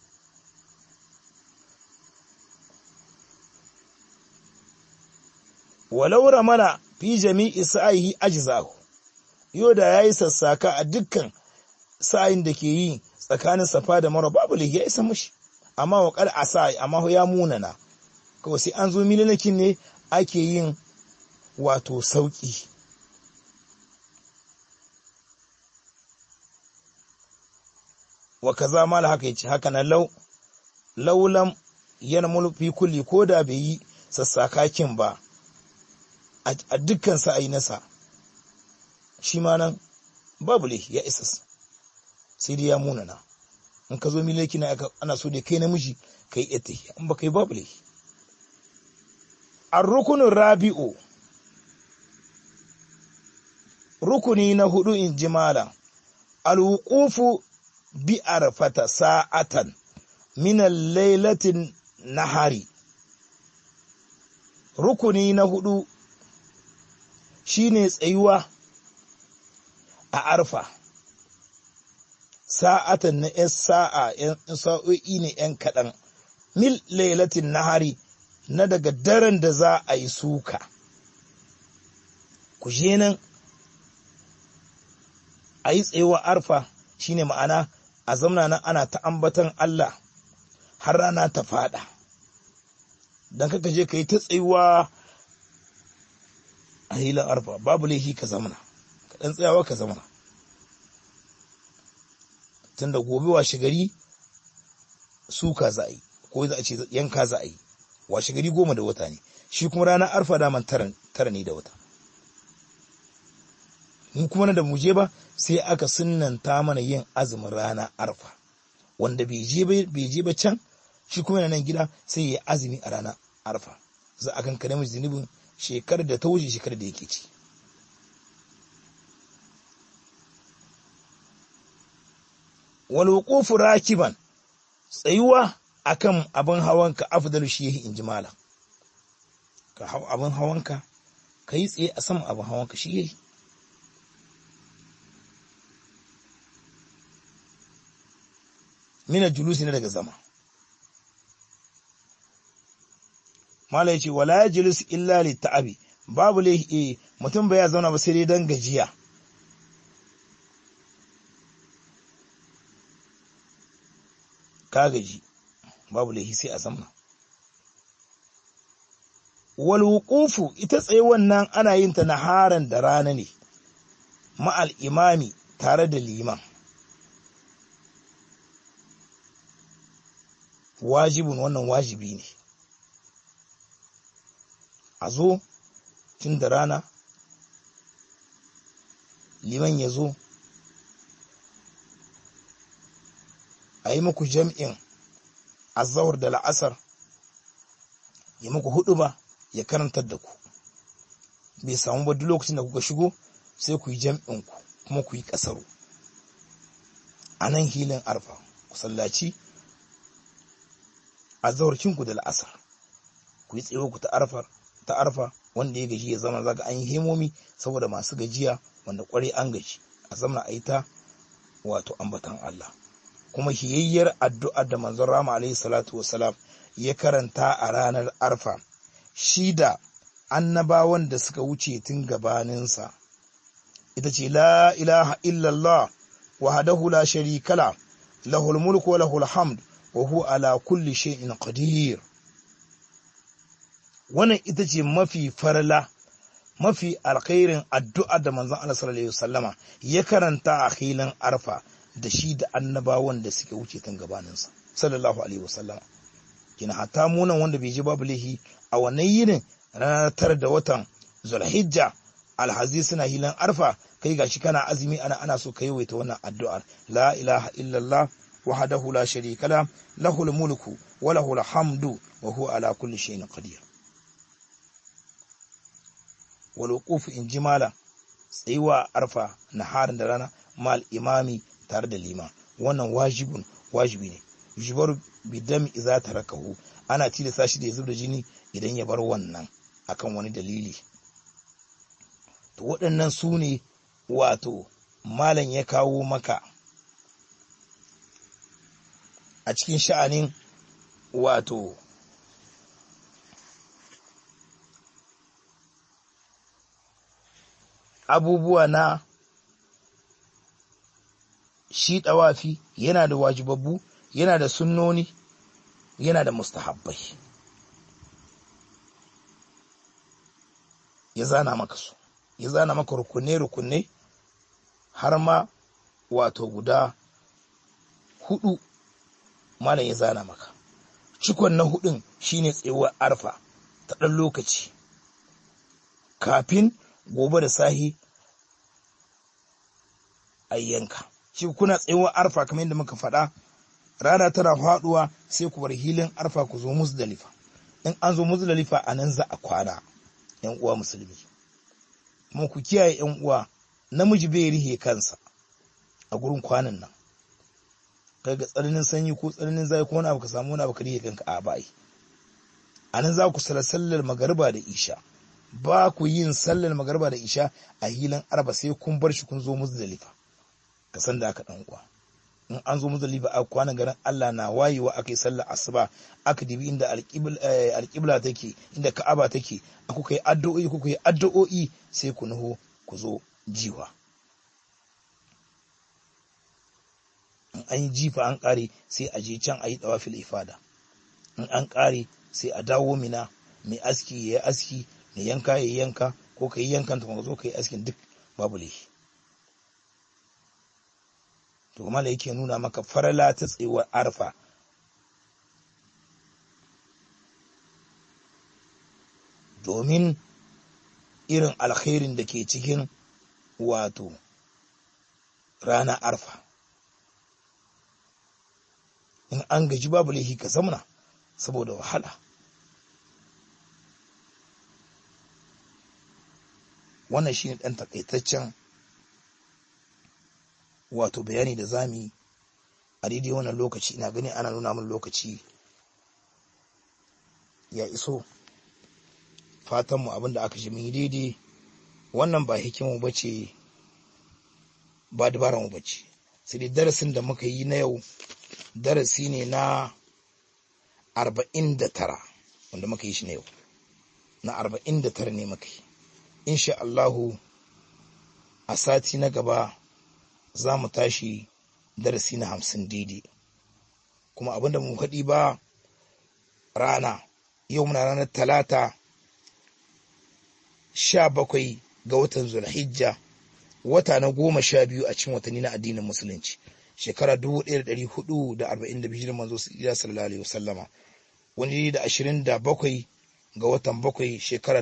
Walau ramana fi jami'i sa'ihi ajzahu, yau da yayi sassaka a dukkan sa'in da ke yi tsakanin safa da marwa, babu lahi ya isa mushi. Amma wa qad asai, amma ya munana, kawai sai an zo milalakin ne ake yin wato sauki. Wa kaza mal haka yace haka na laulam yanmul fi kulli, ko da bai yi sassakakin ba a dukkan sa'ayi nasa, shi ma nan babu ya isa, sai dai ya munana. In ka zo milaki na ana so da kai namiji kai ita, in ba kai babu laifi. Ar-rukunin rabi'u, rukuni na 4 in ji malam, al-wuqufu bi arfata sa'atan min al-lailatin nahari. Rukuni na 4 shine tsayuwa a arfa, sa'atan na sa'o'i ne ‘yan kaɗan, mil lailatin nahari, na daga daren da za a yi suka. Ku je nan a yi tsayuwa arfa, shine ma'ana a zamna nan ana ta ambatan Allah har rana ta fada, don kaka je ka yi ta tsayuwa a hilar arfa, babu laifi ka zamana, ka ɗan tsayawa ka zamana, tun da gobe washe gari suka za a yi, ko za a ce yanka za a yi, washe gari 10 da wata ne, shi kuma ranar arfa daman 9 ne da wata. Mu kuma da mu je ba, sai aka sunnanta mana yin azumin ranar arfa, wanda bai je ba can, shi kuma yana nan gida sai ya azumi a ranar arfa, za a kan kare zunubin shekarar da ta wuce shekarar da yake ci. Wal wuqufu rakiban, tsayuwa akan abin hawanka afdalu shi yahi inji malam. Ka hau abin hawanka, ka yi tsaye a saman abin hawanka shi yahi. Mina julusi ne daga zama. Mala ya ce, wala ya julus illa li ta'abi, babu laifi mutum bai ya zauna ba sai dai don gajiya. Ka gaji, babu laifi sai a zamna. Wal wuqufu, ita tsaye wannan ana yin ta naharan da rana ne, ma'al imami tare da liman. Wajibin, wannan wajibi ne. A zo tun da rana, liman ya zo, a yi muku jam'in azahar da la'asar, ya muku huɗuba, ya karantar da ku. Bai samu ba duk lokacin da kuka shigo sai ku yi jam'in ku kuma ku yi ƙasaru a nan hilin arfa, ku sallaci azawarcinku da la'asar, ku yi tsayo ku ta arfa. Wanda ya gaji ya zama, zaga an yi hemomi saboda masu gajiya wanda kwarai an gaji, a zama a yi ta wato ambatan Allah. Kuma hiyayyar addu'ar da manzon Rama alaihi salatu wasalam ya karanta a ranar arfa, shi da annabawan da suka wuce tun gabaninsa, ita ce la ilaha illallah wahdahu la sharika la, lahul mulku wa lahul hamd wa huwa ala kulli shay'in qadir. Wannan ita ce mafi farla, mafi alkhairin addu'a da manzon Allah sallallahu alaihi wasallama ya karanta a hilin arfa, da shi da annabawan da suke wuce tun gabaninsa sallallahu alaihi wasallama. Kina hatta munan wanda bai je babu lahi a wannan yinin ranar 9 da watan Zulhijja, alhazi suna hilin arfa, kai gashi kana azumi, ana so ka yawaita wannan addu'ar, la ilaha illallah wahdahu la sharika la, lahul mulku wa lahul hamdu wa huwa ala kulli shay'in qadir. Wal wuquf in jimala, tsayuwa arfa naharin da rana, mal imami tare da liman, wannan wajibi ne. Yujibar bidam idza tarakahu, ana tilasta shi da ya zubda jini idan ya bar wannan akan wani dalili. To waɗannan su ne wato malam ya kawo maka a cikin sha'anin wato abubuwa na shi ɗawafi. Yana da wajibabbu, yana da sunnoni, yana da mustahabbai. ya zana maka su, ya zana maka rukunne har ma wato guda 4 malam ya zana maka. Cikon na 4 shine tsayuwar arfa ta ɗan lokaci kafin gobe da sahi a yanka. Shi kuna tsayuwar arfa kamar yadda muka faɗa, rana tana faɗuwa sai ku bar hilin arfa ku zo Muzdalifa. In an zo Muzdalifa a nan za a kwana, ‘yan uwa musulmi. Kuma ku kiyaye ‘yan uwa, namiji bai rihe kansa a gurin kwanan nan. Kai ga tsananin sanyi ko tsananin zai ko wani abu ka samu wani abu ka rihe kanka a bai. A nan za ku sallar magariba da isha. Ba ku yin sallar magariba da isha a hilin arba sai kun bar shi kun zo Muzdalifa. Ka san da aka ɗan uwa. In an zo Muzdalifa a kwanan garin Allah na wayewa aka yi sallar asuba, aka dibi inda alƙibla take, inda Ka'aba take, kuka yi addu'o'i sai ku nuho ku zo jiwa. In an yi jifa an ƙare sai a je can a yi tawafil ifada. In an ƙare sai a dawo Mina, mai aski ya yi aski, mai yanka ya yi yanka, ko ka yi yankan ta kuma zo ka yi askin, duk babu laifi. To kuma da yake nuna maka farala ta tsayuwar arfa. Domin irin alkhairin da ke cikin wato rana arfa. In an gaji babu laifi ka zamna saboda wahala. Wannan shine ɗan takaitaccen wato bayani da zamu yi a daidai wannan lokaci. Ina gani ana nuna min lokaci ya iso. Fatanmu abinda aka ji mun yi daidai. Wannan ba hikimu bace, ba dabaran mu bace, sai dai darasin da muka yi na yau darasi ne na 49 wanda muka yi shi na yau. Na 49 ne muka yi. Insha Allahu a sati na gaba za mu tashi darasi na 50 daidai. Kuma abinda mu faɗi ba rana, yau muna ranar Talata 17 ga watan Zulhijja, wata na 12 a cikin watanni na addinin musulunci, shekara 1442 hijirar manzo sallallahu alaihi wasallama, wani da 27 ga watan 7 shekara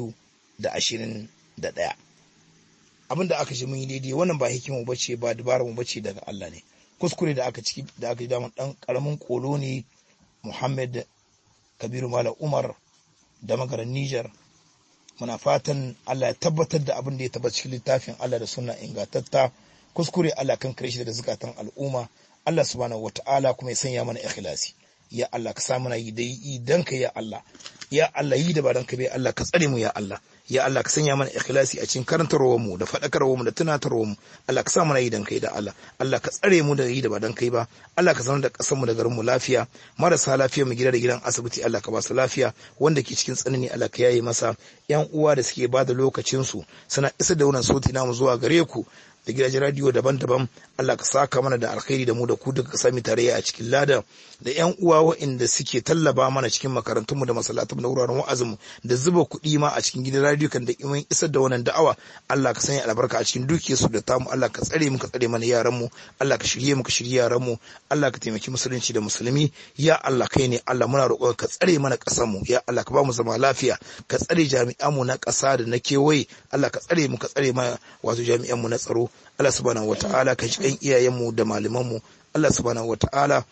2021. Abinda aka ji mun yi daidai. Wannan ba hikimu bace, ba dabarar mu bace, daga Allah ne. Kuskure da aka ji daman dan karamin kolo ne Muhammad Kabiru Malam Umar da magaran Niger. Muna fatan Allah ya tabbatar da abin da ya tabbata cikin littafin Allah da sunna ingantatta. Kuskure Allah kan kare shi daga zakatan al'umma. Allah subhanahu wataala kuma ya sanya mana ikhlasi. Ya Allah ka sa mana yi dai dan ka, ya Allah. Ya Allah, yi da ba dan ka bai, Allah ka tsare mu, ya Allah. Ya Allah ka sanya mana ikhlasi a cikin karantarwar mu da fadakarwar mu da tunatarwar mu. Allah ka sa mana yi dan kai, da Allah. Allah ka tsare mu da yi da ba dan kai ba. Allah ka zama da kasar mu da garin mu lafiya. Marasa lafiya mu gida da gidan asibiti Allah ka ba su lafiya. Wanda ke cikin tsanani Allah ka yaye masa. Yan uwa da suke bada lokacin su suna isar da wannan sauti namu zuwa gare ku da gidajen radiyo daban-daban, Allah ka saka mana da alkhairi da mu da ku duka sami tarayya a cikin lada. Da ƴan uwa waɗanda suke tallaba mana cikin makarantunmu da masallatunmu da wuraren wa'azinmu da zuba kuɗi ma a cikin gidan radiyo kan da imin isar da wannan da'awa, Allah ka sanya albarka a cikin dukiyarsu da tamu. Allah ka tsare mu, ka tsare mana yaranmu. Allah ka shirye mu, ka shirye yaranmu. Allah ka taimaki musulunci da musulmi. Ya Allah, kai ne Allah, muna roƙon ka tsare mana ƙasarmu. Ya Allah, ka ba mu zama lafiya. Ka tsare jami'anmu na ƙasa da na kewaye. Allah ka tsare mu, ka tsare mana wato jami'anmu na tsaro. Allah subhanahu wata'ala ka ji kan iyayenmu da malamanmu. Allah subhanahu wata'ala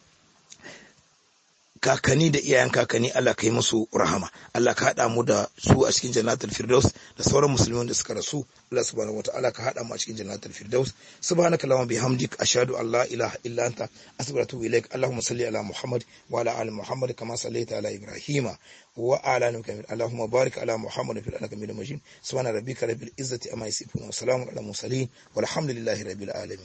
kakanni da iyayen kakanni Allah ka yi musu rahama. Allah ka haɗa mu da su a cikin jannatul firdaus da sauran musulmi da suka rasu. Allah subhanahu wata'ala ka haɗa mu a cikin jannatul firdaus. Subhanaka allahumma bihamdik ashhadu an la ilaha illa anta astaghfiruka wa atubu ilaik. Allahumma salli ala Muhammad wa ala ali Muhammad kama sallaita ala Ibrahima wa ala ali Ibrahim. Allahumma barik ala Muhammad fil alamin hamidun majid. Subhana rabbika rabbil izzati amma yasifun wa salamun ala mursalin walhamdulillahi rabbil alamin.